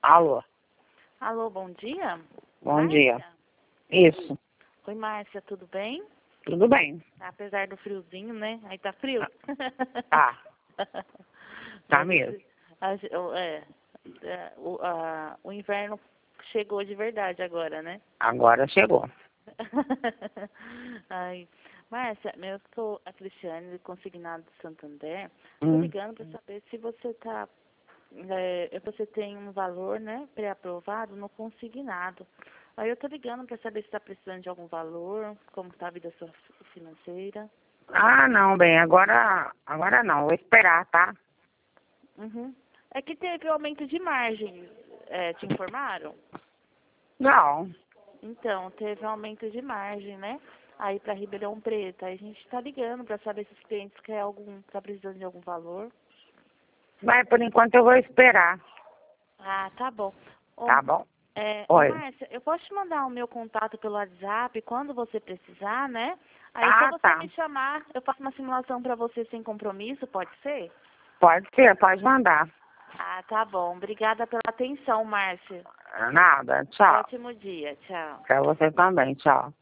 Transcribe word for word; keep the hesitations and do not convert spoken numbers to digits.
Alô, Alô, bom dia? bom Márcia? dia. Isso, Oi, Márcia, tudo bem? tudo bem. Apesar do friozinho, né? Aí tá frio? Tá, tá A mesmo. gente- a ge- o- é, é, o, a- o inverno chegou de verdade agora, né? Agora chegou. Ai, Márcia, eu sou a Cristiane, consignado de Santander. Tô Hum. ligando para saber se você tá, é, você tem um valor, né, pré-aprovado no consignado. Aí eu tô ligando para saber se está precisando de algum valor, como está a vida sua fi- financeira. Ah, não, bem, agora, agora não, vou esperar, tá? Uhum. É que teve aumento de margem, é, te informaram? Não, Então, teve aumento de margem, né? Aí para Ribeirão Preto. Aí a gente está ligando para saber se os clientes querem algum, tá precisando de algum valor. mas por enquanto eu vou esperar, Ah, tá bom. Ô, tá bom? é, ô Oi. Márcia, eu posso te mandar o meu contato pelo WhatsApp quando você precisar, né? Aí só Ah, você tá. me chamar, eu faço uma simulação para você sem compromisso, pode ser? Pode ser, pode mandar. Ah, tá bom. Obrigada pela atenção, Márcia. Nada, tchau. Ótimo dia. Tchau. Pra você também, tchau.